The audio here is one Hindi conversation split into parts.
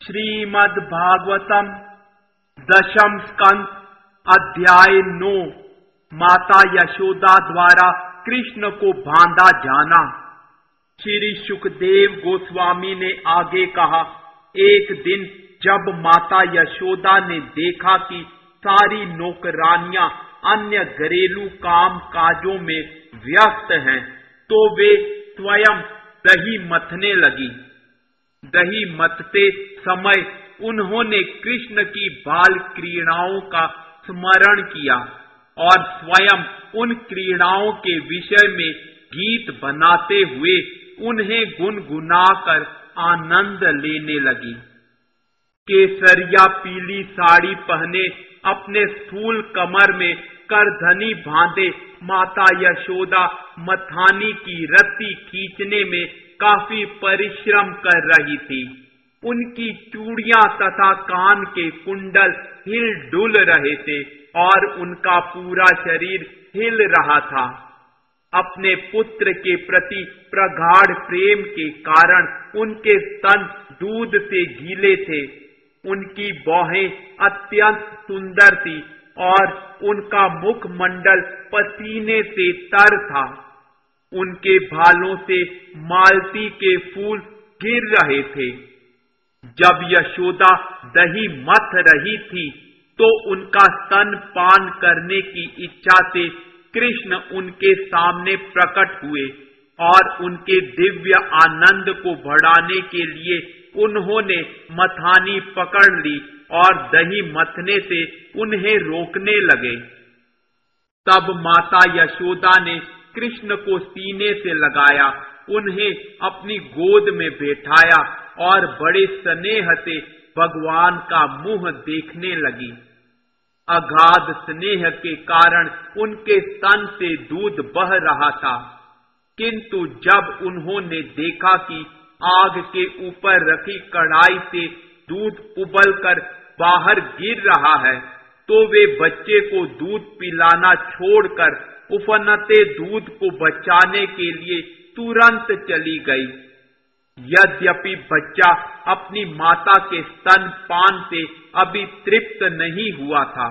श्रीमद् भागवतम दशम स्कंद अध्याय 9 माता यशोदा द्वारा कृष्ण को बांधा जाना। श्री सुखदेव गोस्वामी ने आगे कहा, एक दिन जब माता यशोदा ने देखा कि सारी नौकरानियां अन्य घरेलू काम काजों में व्यस्त हैं, तो वे स्वयं दही मथने लगी। दही मथते समय उन्होंने कृष्ण की बाल क्रीड़ाओं का स्मरण किया और स्वयं उन क्रीड़ाओं के विषय में गीत बनाते हुए उन्हें गुनगुनाकर आनंद लेने लगी। केसरिया पीली साड़ी पहने अपने स्थूल कमर में करधनी बांधे माता यशोदा मथानी की रस्सी खींचने में काफी परिश्रम कर रही थी। उनकी चूड़ियां तथा कान के कुंडल हिल डुल रहे थे और उनका पूरा शरीर हिल रहा था। अपने पुत्र के प्रति प्रगाढ़ प्रेम के कारण उनके स्तन दूध से गीले थे। उनकी बाहें अत्यंत सुंदर थी और उनका मुखमंडल पसीने से तर था। उनके भालों से मालती के फूल गिर रहे थे। जब यशोदा दही मथ रही थी तो उनका स्तन पान करने की इच्छा से कृष्ण उनके सामने प्रकट हुए और उनके दिव्य आनंद को बढ़ाने के लिए उन्होंने मथानी पकड़ ली और दही मथने से उन्हें रोकने लगे। तब माता यशोदा ने कृष्ण को सीने से लगाया, उन्हें अपनी गोद में बैठाया और बड़े स्नेह से भगवान का मुंह देखने लगी। अगाध स्नेह के कारण उनके स्तन से दूध बह रहा था, किंतु जब उन्होंने देखा कि आग के ऊपर रखी कढ़ाई से दूध उबलकर बाहर गिर रहा है, तो वे बच्चे को दूध पिलाना छोड़कर उफनते दूध को बचाने के लिए तुरंत चली गई। यद्यपि बच्चा अपनी माता के स्तन पान से अभी तृप्त नहीं हुआ था।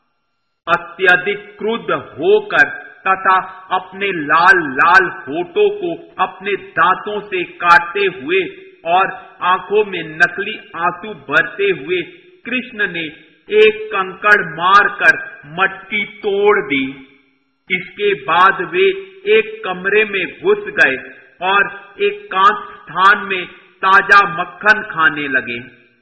अत्यधिक क्रुद्ध होकर तथा अपने लाल लाल होठों को अपने दांतों से काटते हुए और आंखों में नकली आंसू भरते हुए कृष्ण ने एक कंकड़ मारकर मटकी तोड़ दी। इसके बाद वे एक कमरे में घुस गए और एक कांच स्थान में ताजा मक्खन खाने लगे।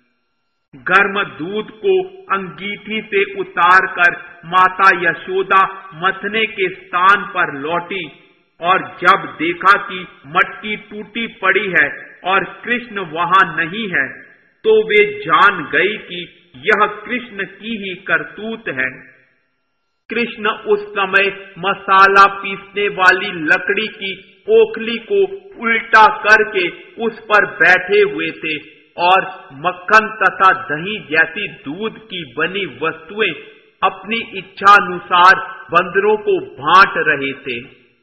गर्म दूध को अंगीठी से उतारकर माता यशोदा मथने के स्थान पर लौटी और जब देखा कि मटकी टूटी पड़ी है और कृष्ण वहां नहीं है, तो वे जान गई कि यह कृष्ण की ही करतूत है। कृष्ण उस समय मसाला पीसने वाली लकड़ी की ओखली को उल्टा करके उस पर बैठे हुए थे और मक्खन तथा दही जैसी दूध की बनी वस्तुएं अपनी इच्छानुसार बंदरों को बांट रहे थे।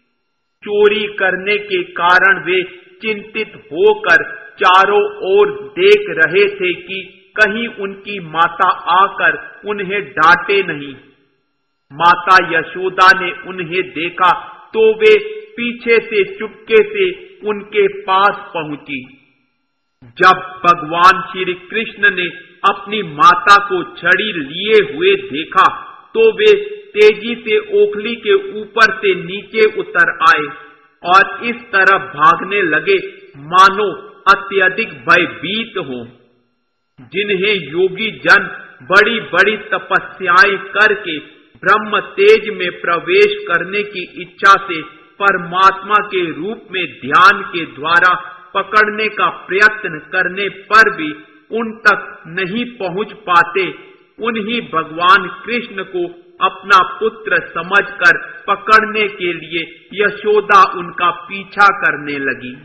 चोरी करने के कारण वे चिंतित होकर चारों ओर देख रहे थे कि कहीं उनकी माता आकर उन्हें डांटे नहीं। माता यशोदा ने उन्हें देखा तो वे पीछे से चुपके से उनके पास पहुंची। जब भगवान श्री कृष्ण ने अपनी माता को छड़ी लिए हुए देखा तो वे तेजी से ओखली के ऊपर से नीचे उतर आए और इस तरह भागने लगे मानो अत्यधिक भयभीत हों। जिन्हें योगी जन बड़ी बड़ी तपस्याएं करके ब्रह्म तेज में प्रवेश करने की इच्छा से परमात्मा के रूप में ध्यान के द्वारा पकड़ने का प्रयत्न करने पर भी उन तक नहीं पहुंच पाते, उन्हीं भगवान कृष्ण को अपना पुत्र समझकर पकड़ने के लिए यशोदा उनका पीछा करने लगी।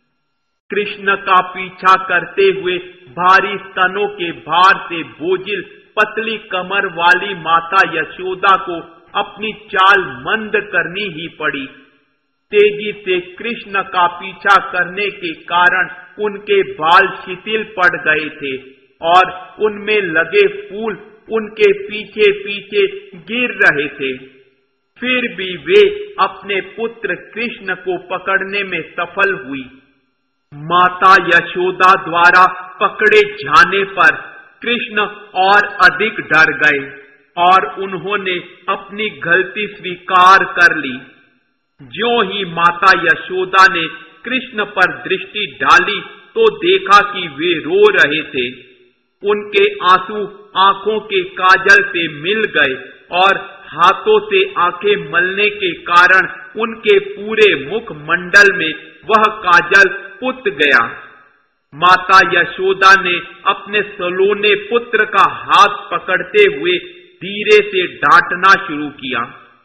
कृष्ण का पीछा करते हुए भारी स्तनों के भार से बोझिल पतली कमर वाली माता यशोदा को अपनी चाल मंद करनी ही पड़ी। तेजी से कृष्ण का पीछा करने के कारण उनके बाल शिथिल पड़ गए थे और उनमें लगे फूल उनके पीछे पीछे गिर रहे थे। फिर भी वे अपने पुत्र कृष्ण को पकड़ने में सफल हुई। माता यशोदा द्वारा पकड़े जाने पर कृष्ण और अधिक डर गए और उन्होंने अपनी गलती स्वीकार कर ली। ज्यों ही माता यशोदा ने कृष्ण पर दृष्टि डाली तो देखा कि वे रो रहे थे। उनके आंसू आंखों के काजल से मिल गए और हाथों से आंखें मलने के कारण उनके पूरे मुख मंडल में वह काजल पुत गया। माता यशोदा ने अपने सलोने पुत्र का हाथ पकड़ते हुए धीरे से डांटना शुरू किया।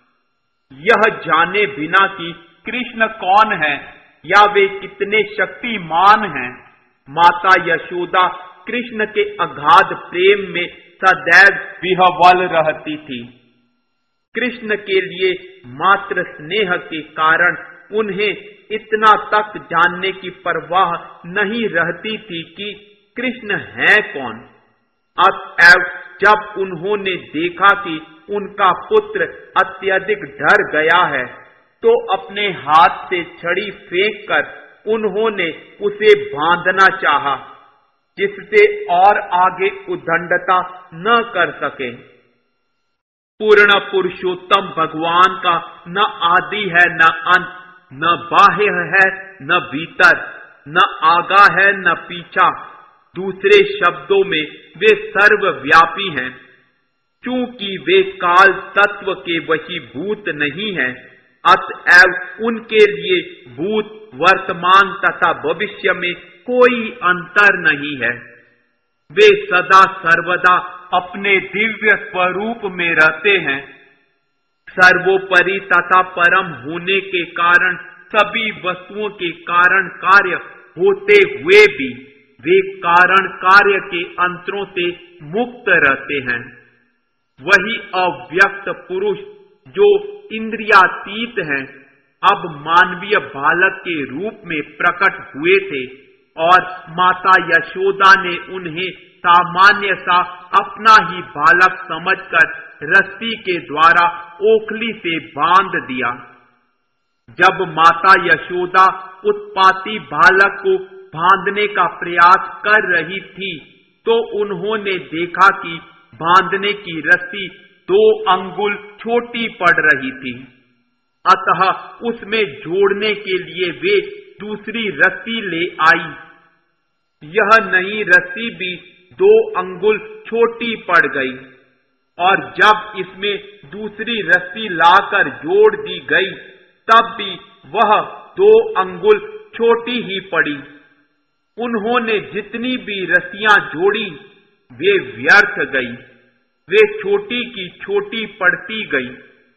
यह जाने बिना कि कृष्ण कौन है या वे कितने शक्तिमान हैं, माता यशोदा कृष्ण के अगाध प्रेम में सदैव विह्वल रहती थी। कृष्ण के लिए मात्र स्नेह के कारण उन्हें इतना तक जानने की परवाह नहीं रहती थी कि कृष्ण है कौन। अतएव जब उन्होंने देखा कि उनका पुत्र अत्यधिक डर गया है तो अपने हाथ से छड़ी फेंककर उन्होंने उसे बांधना चाहा, जिससे और आगे उद्दंडता न कर सके। पूर्ण पुरुषोत्तम भगवान का न आदि है न अंत, न बाह्य है न भीतर, न आगा है न पीछा। दूसरे शब्दों में वे सर्वव्यापी हैं। चूंकि वे काल तत्व के वशीभूत नहीं हैं, अतएव उनके लिए भूत, वर्तमान तथा भविष्य में कोई अंतर नहीं है। वे सदा सर्वदा अपने दिव्य स्वरूप में रहते हैं। सर्वोपरि तथा परम होने के कारण सभी वस्तुओं के कारण कार्य होते हुए भी वे कारण कार्य के अंतरों से मुक्त रहते हैं। वही अव्यक्त पुरुष जो इंद्रियातीत हैं, अब मानवीय बालक के रूप में प्रकट हुए थे और माता यशोदा ने उन्हें सामान्य सा अपना ही बालक समझकर रस्सी के द्वारा ओखली से बांध दिया। जब माता यशोदा उत्पाती बालक को बांधने का प्रयास कर रही थी तो उन्होंने देखा कि बांधने की रस्सी 2 अंगुल छोटी पड़ रही थी। अतः उसमें जोड़ने के लिए वे दूसरी रस्सी ले आई। यह नई रस्सी भी 2 अंगुल छोटी पड़ गई और जब इसमें दूसरी रस्सी लाकर जोड़ दी गई तब भी वह 2 अंगुल छोटी ही पड़ी। उन्होंने जितनी भी रस्सियां जोड़ी वे व्यर्थ गई, वे छोटी की छोटी पड़ती गई।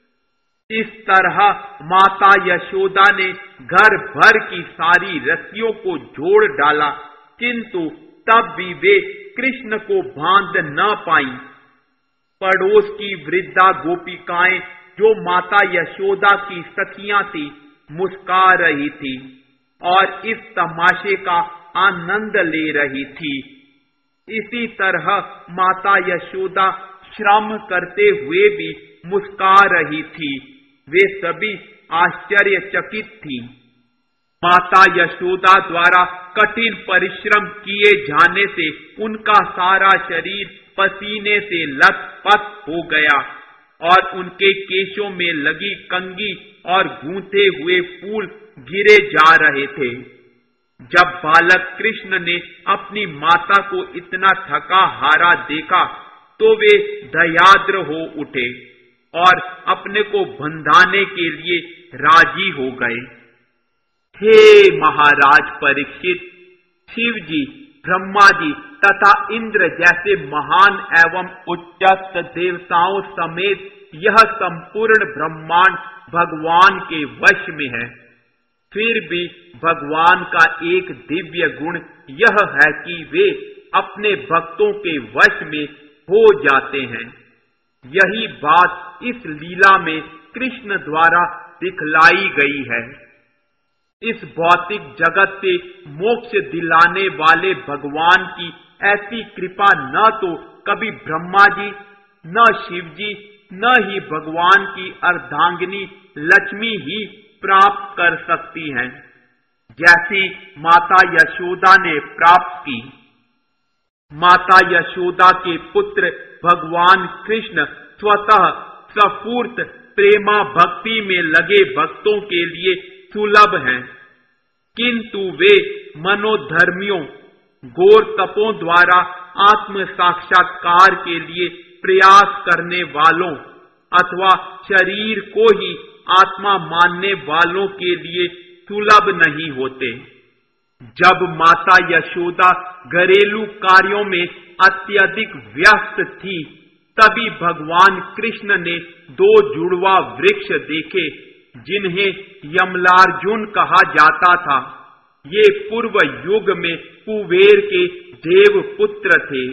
इस तरह माता यशोदा ने घर भर की सारी रस्सियों को जोड़ डाला, किंतु तब भी वे कृष्ण को बांध न पाईं। पड़ोस की वृद्धा गोपिकाएं जो माता यशोदा की सखियां थी, मुस्का रही थी और इस तमाशे का आनंद ले रही थी। इसी तरह माता यशोदा श्रम करते हुए भी मुस्का रही थी। वे सभी आश्चर्यचकित थी। माता यशोदा द्वारा कठिन परिश्रम किए जाने से उनका सारा शरीर पसीने से लथपथ हो गया और उनके केशों में लगी कंघी और गूंथे हुए फूल गिरे जा रहे थे। जब बालक कृष्ण ने अपनी माता को इतना थका हारा देखा तो वे दयाद्र हो उठे और अपने को बंधाने के लिए राजी हो गए। हे महाराज परीक्षित, शिव जी, ब्रह्मा जी तथा इंद्र जैसे महान एवं उच्चस्त देवताओं समेत यह संपूर्ण ब्रह्मांड भगवान के वश में है। फिर भी भगवान का एक दिव्य गुण यह है कि वे अपने भक्तों के वश में हो जाते हैं। यही बात इस लीला में कृष्ण द्वारा दिखलाई गई है। इस भौतिक जगत से मोक्ष दिलाने वाले भगवान की ऐसी कृपा न तो कभी ब्रह्मा जी, न शिव जी, न ही भगवान की अर्धांगिनी लक्ष्मी ही प्राप्त कर सकती हैं, जैसी माता यशोदा ने प्राप्त की। माता यशोदा के पुत्र भगवान कृष्ण स्वतः स्फूर्त प्रेमा भक्ति में लगे भक्तों के लिए सुलभ हैं, किंतु वे मनोधर्मियों, घोर तपों द्वारा आत्म साक्षात्कार के लिए प्रयास करने वालों अथवा शरीर को ही आत्मा मानने वालों के लिए सुलभ नहीं होते। जब माता यशोदा घरेलू कार्यों में अत्यधिक व्यस्त थी, तभी भगवान कृष्ण ने 2 जुड़वा वृक्ष देखे, जिन्हें यमलार्जुन कहा जाता था। ये पूर्व युग में कुबेर के देव पुत्र थे।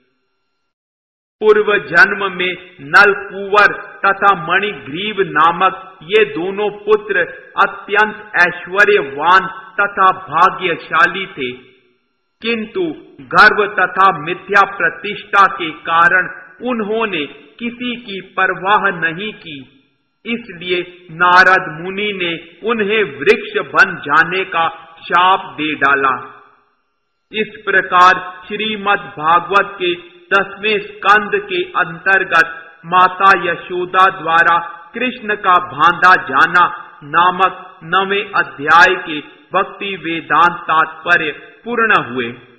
पूर्व जन्म में नलकूवर तथा मणिग्रीव नामक ये दोनों पुत्र अत्यंत ऐश्वर्यवान तथा भाग्यशाली थे, किंतु गर्व तथा मिथ्या प्रतिष्ठा के कारण उन्होंने किसी की परवाह नहीं की। इसलिए नारद मुनि ने उन्हें वृक्ष बन जाने का शाप दे डाला। इस प्रकार श्रीमद् भागवत के 10वें स्कंद के अंतर्गत माता यशोदा द्वारा कृष्ण का भांदा जाना नामक 9वें अध्याय के भक्ति वेदांत तात्पर्य पूर्ण हुए।